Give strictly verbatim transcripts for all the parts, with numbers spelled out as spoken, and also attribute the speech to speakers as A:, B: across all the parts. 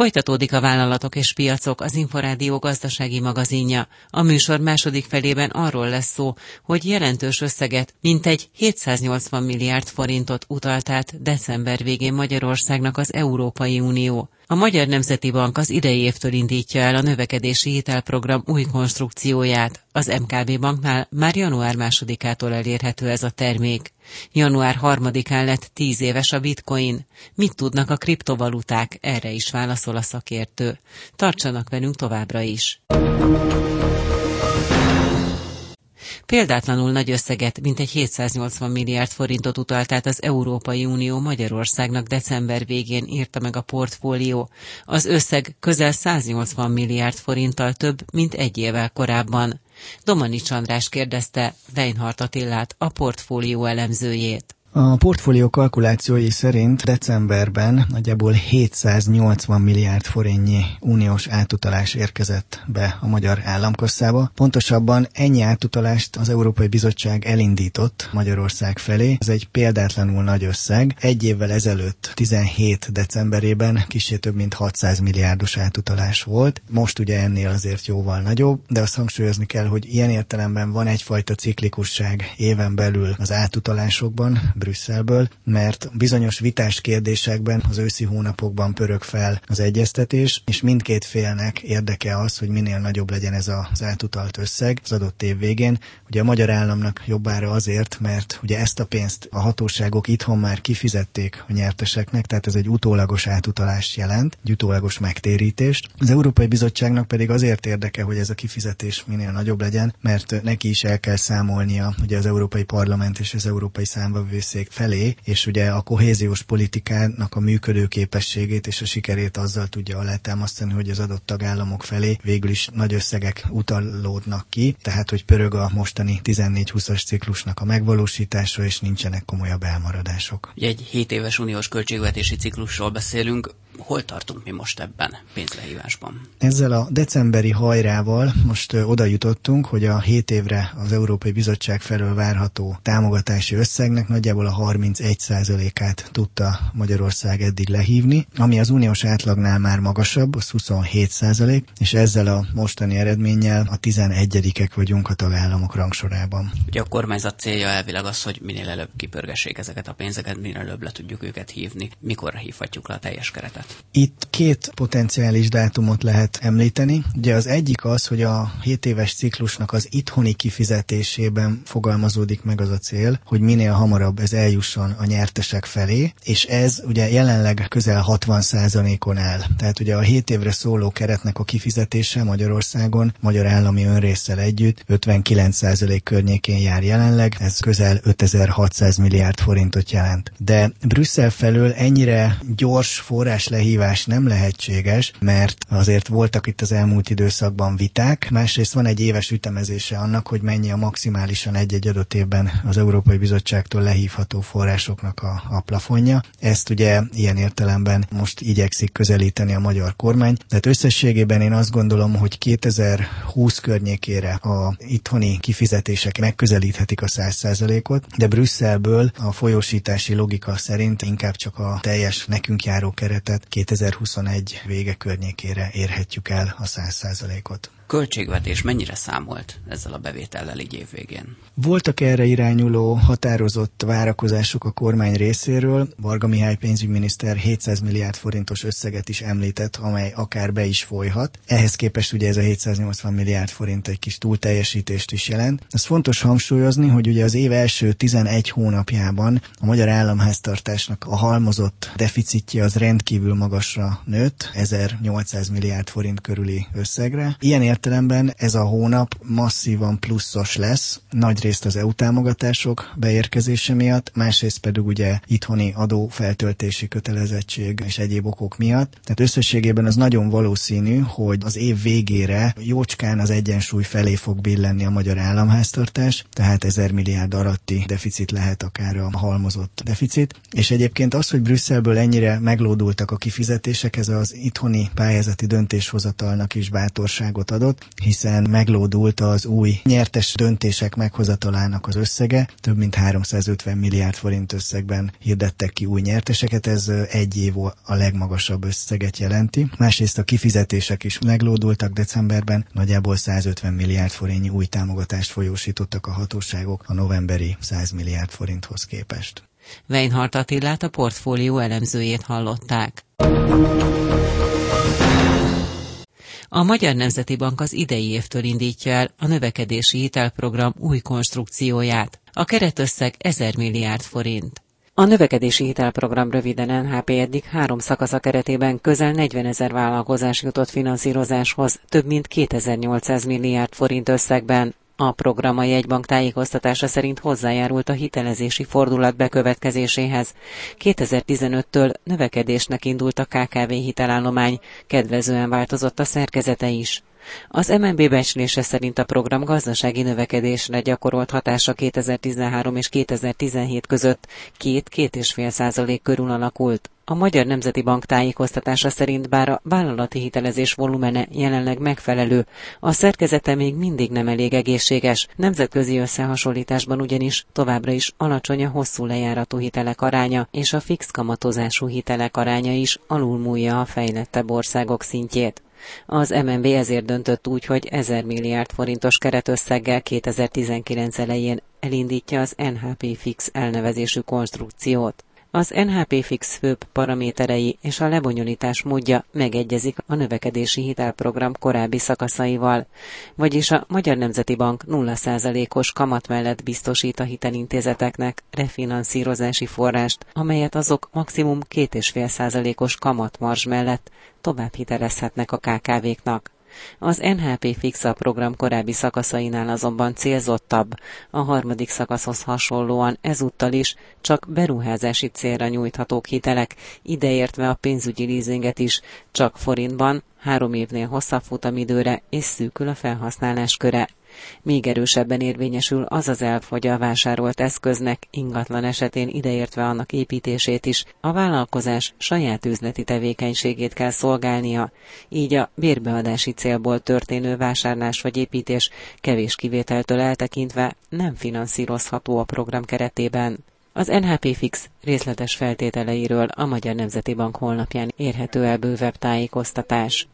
A: Folytatódik a Vállalatok és Piacok, az Inforádió gazdasági magazinja. A műsor második felében arról lesz szó, hogy jelentős összeget, mintegy hétszáznyolcvan milliárd forintot utalt át december végén Magyarországnak az Európai Unió. A Magyar Nemzeti Bank az idei évtől indítja el a növekedési hitelprogram új konstrukcióját. Az em ká bé Banknál már január másodikától elérhető ez a termék. január harmadikán lett tíz éves a bitcoin. Mit tudnak a kriptovaluták? Erre is válaszol a szakértő. Tartsanak velünk továbbra is! Példátlanul nagy összeget, mintegy hétszáznyolcvan milliárd forintot utalt át az Európai Unió Magyarországnak december végén, írta meg a portfólió. Az összeg közel száznyolcvan milliárd forinttal több, mint egy évvel korábban. Domanics András kérdezte Weinhardt Attilát, a portfólió elemzőjét.
B: A portfólió kalkulációi szerint decemberben nagyjából hétszáznyolcvan milliárd forintnyi uniós átutalás érkezett be a magyar államkasszába. Pontosabban ennyi átutalást az Európai Bizottság elindított Magyarország felé. Ez egy példátlanul nagy összeg. Egy évvel ezelőtt, tizenhét decemberében kissé több mint hatszáz milliárdos átutalás volt. Most ugye ennél azért jóval nagyobb, de azt hangsúlyozni kell, hogy ilyen értelemben van egyfajta ciklikusság éven belül az átutalásokban, Brüsszelből, mert bizonyos vitás kérdésekben az őszi hónapokban pörög fel az egyeztetés, és mindkét félnek érdeke az, hogy minél nagyobb legyen ez az átutalt összeg az adott év végén. Ugye a magyar államnak jobbára azért, mert ugye ezt a pénzt a hatóságok itthon már kifizették a nyerteseknek, tehát ez egy utólagos átutalást jelent, egy utólagos megtérítést. Az Európai Bizottságnak pedig azért érdeke, hogy ez a kifizetés minél nagyobb legyen, mert neki is el kell számolnia ugye az Európai Parlament és az Európai Számvevőszék felé, és ugye a kohéziós politikának a működőképességét és a sikerét azzal tudja alátámasztani, hogy az adott tagállamok felé végül is nagy összegek utalódnak ki, tehát hogy pörög a mostani tizennégy-húszas ciklusnak a megvalósítása, és nincsenek komolyabb elmaradások.
C: Egy hét éves uniós költségvetési ciklusról beszélünk. Hol tartunk mi most ebben pénzlehívásban?
B: Ezzel a decemberi hajrával most ö, oda jutottunk, hogy a hét évre az Európai Bizottság felől várható támogatási összegnek nagyjából a harmincegy százalékát tudta Magyarország eddig lehívni, ami az uniós átlagnál már magasabb, az huszonhét százalék, és ezzel a mostani eredménnyel a tizenegyedikek vagyunk a tagállamok rangsorában.
C: Ugye a kormányzat célja elvileg az, hogy minél előbb kipörgessék ezeket a pénzeket, minél előbb le tudjuk őket hívni. Mikorra hívhatjuk le a teljes keretet?
B: Itt két potenciális dátumot lehet említeni. Ugye az egyik az, hogy a hét éves ciklusnak az itthoni kifizetésében fogalmazódik meg az a cél, hogy minél hamarabb ez eljusson a nyertesek felé, és ez ugye jelenleg közel hatvan százalékon áll. Tehát ugye a hét évre szóló keretnek a kifizetése Magyarországon magyar állami önrésszel együtt ötvenkilenc százalék környékén jár jelenleg, ez közel ötezer-hatszáz milliárd forintot jelent. De Brüsszel felől ennyire gyors forrás lehívás nem lehetséges, mert azért voltak itt az elmúlt időszakban viták, másrészt van egy éves ütemezése annak, hogy mennyi a maximálisan egy-egy adott évben az Európai Bizottságtól lehívható forrásoknak a, a plafonja. Ezt ugye ilyen értelemben most igyekszik közelíteni a magyar kormány. Tehát összességében én azt gondolom, hogy kétezer-húsz környékére a itthoni kifizetések megközelíthetik a száz százalékot, de Brüsszelből a folyósítási logika szerint inkább csak a teljes nekünk járó keretet kétezer-huszonegy vége környékére érhetjük el a száz százalékot.
C: Költségvetés mennyire számolt ezzel a bevétellel így év végén?
B: Voltak erre irányuló határozott várakozások a kormány részéről. Varga Mihály pénzügyminiszter hétszáz milliárd forintos összeget is említett, amely akár be is folyhat. Ehhez képest ugye ez a hétszáznyolcvan milliárd forint egy kis túlteljesítést is jelent. Ez fontos hangsúlyozni, hogy ugye az év első tizenegy hónapjában a magyar államháztartásnak a halmozott deficitje az rendkívül magasra nőtt, ezernyolcszáz milliárd forint körüli összegre. Ilyen értelemben ez a hónap masszívan pluszos lesz, nagyrészt az é u támogatások beérkezése miatt, másrészt pedig ugye itthoni adófeltöltési kötelezettség és egyéb okok miatt. Tehát összességében az nagyon valószínű, hogy az év végére jócskán az egyensúly felé fog billenni a magyar államháztartás, tehát ezer milliárd alatti deficit lehet akár a halmozott deficit. És egyébként az, hogy Brüsszelből ennyire meglódultak a kifizetések, ez az itthoni pályázati döntéshozatalnak is bátorságot ad. adott, hiszen meglódult az új nyertes döntések meghozatalának az összege. Több mint háromszázötven milliárd forint összegben hirdettek ki új nyerteseket, ez egy év a legmagasabb összeget jelenti. Másrészt a kifizetések is meglódultak decemberben, nagyjából százötven milliárd forintnyi új támogatást folyósítottak a hatóságok a novemberi száz milliárd forinthoz képest.
A: Weinhardt Attilát, a portfólió elemzőjét hallották. A Magyar Nemzeti Bank az idei évtől indítja el a növekedési hitelprogram új konstrukcióját. A keretösszeg ezer milliárd forint. A növekedési hitelprogram, röviden en há pé, eddig három szakasza keretében közel negyvenezer vállalkozás jutott finanszírozáshoz, több mint kétezer-nyolcszáz milliárd forint összegben. A program a jegybank tájékoztatása szerint hozzájárult a hitelezési fordulat bekövetkezéséhez. kétezer-tizenöttől növekedésnek indult a ká ká vé hitelállomány, kedvezően változott a szerkezete is. Az em en bé becslése szerint a program gazdasági növekedésre gyakorolt hatása kétezer-tizenhárom és kétezer-tizenhét között két-két egész öt százalék körül alakult. A Magyar Nemzeti Bank tájékoztatása szerint bár a vállalati hitelezés volumene jelenleg megfelelő, a szerkezete még mindig nem elég egészséges, nemzetközi összehasonlításban ugyanis továbbra is alacsony a hosszú lejáratú hitelek aránya, és a fix kamatozású hitelek aránya is alulmúlja a fejlettebb országok szintjét. Az em en bé ezért döntött úgy, hogy ezer milliárd forintos keretösszeggel kétezer-tizenkilenc elején elindítja az en há pé Fix elnevezésű konstrukciót. Az en há pé Fix főbb paraméterei és a lebonyolítás módja megegyezik a növekedési hitelprogram korábbi szakaszaival, vagyis a Magyar Nemzeti Bank nulla százalékos kamat mellett biztosít a hitelintézeteknek refinanszírozási forrást, amelyet azok maximum két egész öt százalékos kamatmarzs mellett tovább hitelezhetnek a ká ká véknak. Az en há pé Fix a program korábbi szakaszainál azonban célzottabb, a harmadik szakaszhoz hasonlóan ezúttal is csak beruházási célra nyújthatók hitelek, ideértve a pénzügyi leasinget is, csak forintban, három évnél hosszabb futamidőre, és szűkül a felhasználás köre. Még erősebben érvényesül az az elv, hogy a vásárolt eszköznek ingatlan esetén, ideértve annak építését is, a vállalkozás saját üzleti tevékenységét kell szolgálnia, így a bérbeadási célból történő vásárlás vagy építés kevés kivételtől eltekintve nem finanszírozható a program keretében. Az en há pé Fix részletes feltételeiről a Magyar Nemzeti Bank honlapján érhető el bővebb tájékoztatás.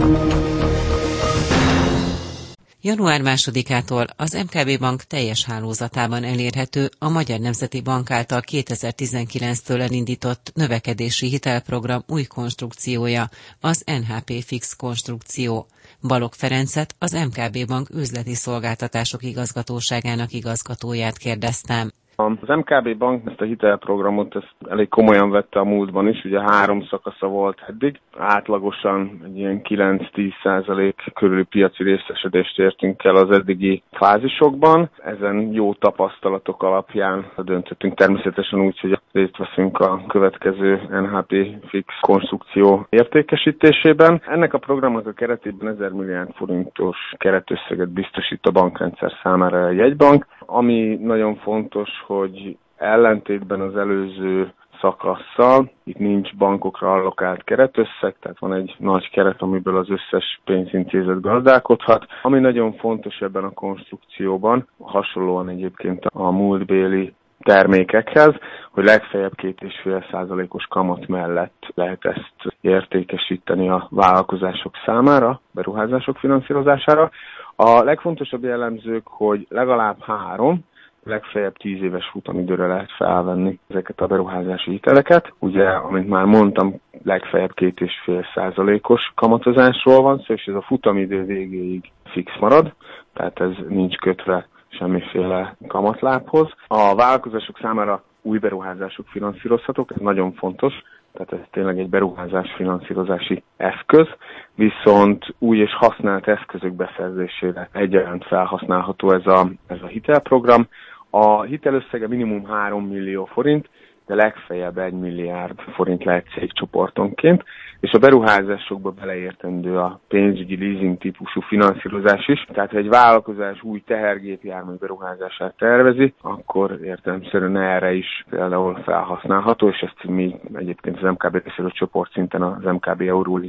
A: január másodikától az em ká bé Bank teljes hálózatában elérhető a Magyar Nemzeti Bank által kétezer-tizenkilenctől elindított növekedési hitelprogram új konstrukciója, az en há pé Fix konstrukció. Balogh Ferencet, az em ká bé Bank üzleti szolgáltatások igazgatóságának igazgatóját kérdeztem.
D: Az em ká bé Bank ezt a hitelprogramot ezt elég komolyan vette a múltban is, ugye három szakasza volt eddig. Átlagosan egy ilyen kilenc-tíz százalék körüli piaci részesedést értünk el az eddigi fázisokban. Ezen jó tapasztalatok alapján döntöttünk természetesen úgy, hogy részt veszünk a következő en há pé Fix konstrukció értékesítésében. Ennek a programnak a keretében ezer milliárd forintos keretösszeget biztosít a bankrendszer számára a jegybank, ami nagyon fontos, hogy ellentétben az előző szakasszal, itt nincs bankokra allokált keretösszeg, tehát van egy nagy keret, amiből az összes pénzintézet gazdálkodhat. Ami nagyon fontos ebben a konstrukcióban, hasonlóan egyébként a múltbéli termékekhez, hogy legfeljebb két egész öt százalékos kamat mellett lehet ezt értékesíteni a vállalkozások számára, beruházások finanszírozására. A legfontosabb jellemzők, hogy legalább három, legfeljebb tíz éves futamidőre lehet felvenni ezeket a beruházási hiteleket. Ugye, amit már mondtam, legfeljebb két egész öt százalékos kamatozásról van szó, és ez a futamidő végéig fix marad, tehát ez nincs kötve semmiféle kamatlábhoz. A vállalkozások számára új beruházások finanszírozhatók, ez nagyon fontos, tehát ez tényleg egy beruházás finanszírozási eszköz, viszont új és használt eszközök beszerzésére egyaránt felhasználható ez a, ez a hitelprogram. A hitelösszege minimum három millió forint, de legfeljebb egy milliárd forint lehet cégcsoportonként, és a beruházásokba beleértendő a pénzügyi leasing típusú finanszírozás is. Tehát, ha egy vállalkozás új tehergépjármű beruházását tervezi, akkor értelemszerűen erre is például felhasználható, és ezt mi egyébként az em ká bé részéről csoportszinten az em ká bé Euroleasing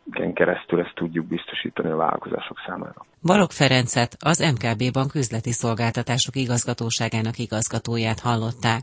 D: keresztül ezt tudjuk biztosítani a vállalkozások számára.
A: Balogh Ferencet, az em ká bé Bank üzleti szolgáltatások igazgatóságának igazgatóját hallották.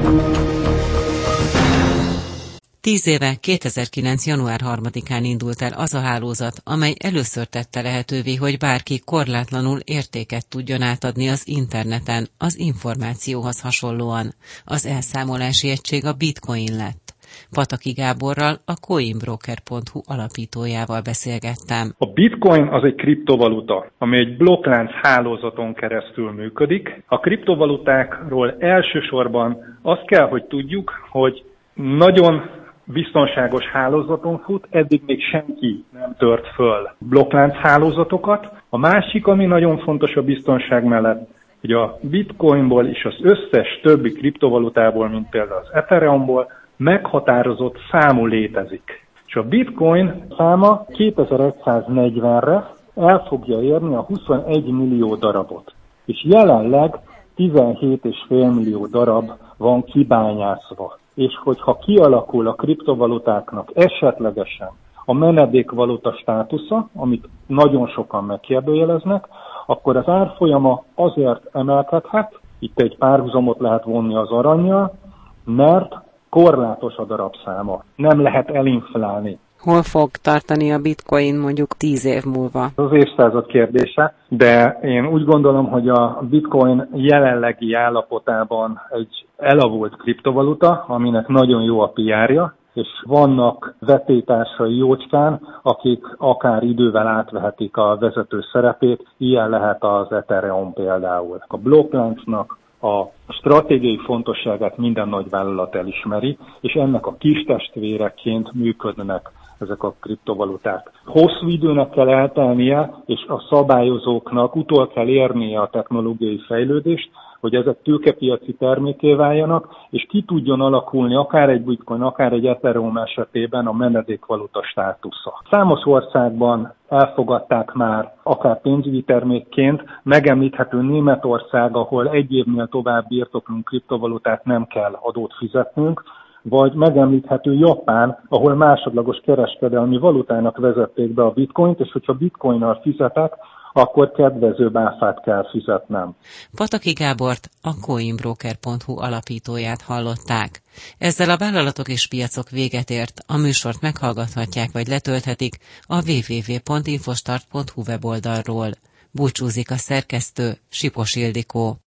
A: Tíz éve, kétezer-kilenc. január harmadikán indult el az a hálózat, amely először tette lehetővé, hogy bárki korlátlanul értéket tudjon átadni az interneten, az információhoz hasonlóan. Az elszámolási egység a Bitcoin lett. Pataki Gáborral, a coinbroker pont hu alapítójával beszélgettem.
E: A Bitcoin az egy kriptovaluta, ami egy blokklánc hálózaton keresztül működik. A kriptovalutákról elsősorban azt kell, hogy tudjuk, hogy nagyon biztonságos hálózaton fut, eddig még senki nem tört föl blokklánc hálózatokat. A másik, ami nagyon fontos a biztonság mellett, hogy a Bitcoinból és az összes többi kriptovalutából, mint például az Ethereumból, meghatározott számú létezik. És a Bitcoin száma kétezer-száznegyvenre el fogja érni a huszonegy millió darabot. És jelenleg tizenhét egész öt millió darab van kibányászva. És hogyha kialakul a kriptovalutáknak esetlegesen a menedékvaluta státusza, amit nagyon sokan megkérdőjeleznek, akkor az árfolyama azért emelkedhet, itt egy párhuzamot lehet vonni az arannyal, mert korlátos a darabszáma, nem lehet elinflálni.
A: Hol fog tartani a Bitcoin mondjuk tíz év múlva?
E: Az évszázad kérdése, de én úgy gondolom, hogy a Bitcoin jelenlegi állapotában egy elavult kriptovaluta, aminek nagyon jó a pé er-ja, és vannak vetélytársai jócskán, akik akár idővel átvehetik a vezető szerepét, ilyen lehet az Ethereum például. A blokkláncnak a stratégiai fontosságát minden nagyvállalat elismeri, és ennek a kis testvéreként működnek ezek a kriptovaluták. Hosszú időnek kell eltelnie, és a szabályozóknak utol kell érnie a technológiai fejlődést, hogy ezek tőkepiaci terméké váljanak, és ki tudjon alakulni akár egy Bitcoin, akár egy Ethereum esetében a menedékvaluta státusza. Számos országban elfogadták már akár pénzügyi termékként, megemlíthető Németország, ahol egy évnél tovább birtoklunk kriptovalutát, nem kell adót fizetnünk, vagy megemlíthető Japán, ahol másodlagos kereskedelmi valutának vezették be a bitcoint, és hogyha bitcoinnal fizetek, akkor kedvezőbb áfát kell fizetnem.
A: Pataki Gábort, a coinbroker pont hu alapítóját hallották. Ezzel a vállalatok és piacok véget ért, a műsort meghallgathatják vagy letölthetik a double-u double-u double-u pont infostart pont hu weboldalról. Búcsúzik a szerkesztő, Sipos Ildikó.